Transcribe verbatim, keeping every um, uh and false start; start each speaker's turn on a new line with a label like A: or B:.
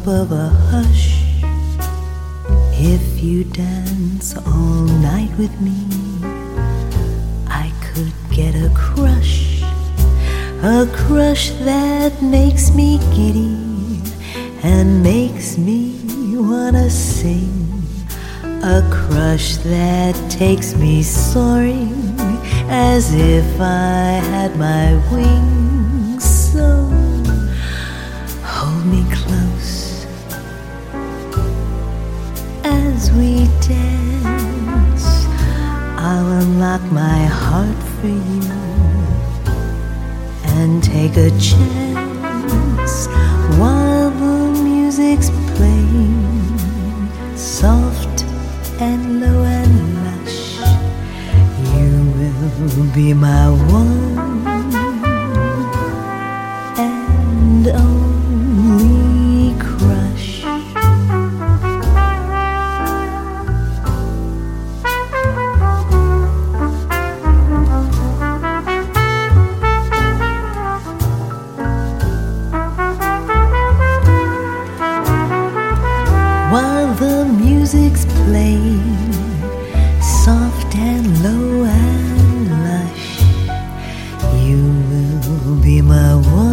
A: top of a hush. If you dance all night with me, I could get a crush, a crush that makes me giddy and makes me wanna sing, a crush that takes me soaring as if I had my wings. So hold me close as we dance. I'll unlock my heart for you and take a chance while the music's playing, soft and low and lush. You will be my one and only crush. While the music's playing, soft and low and lush, you will be my one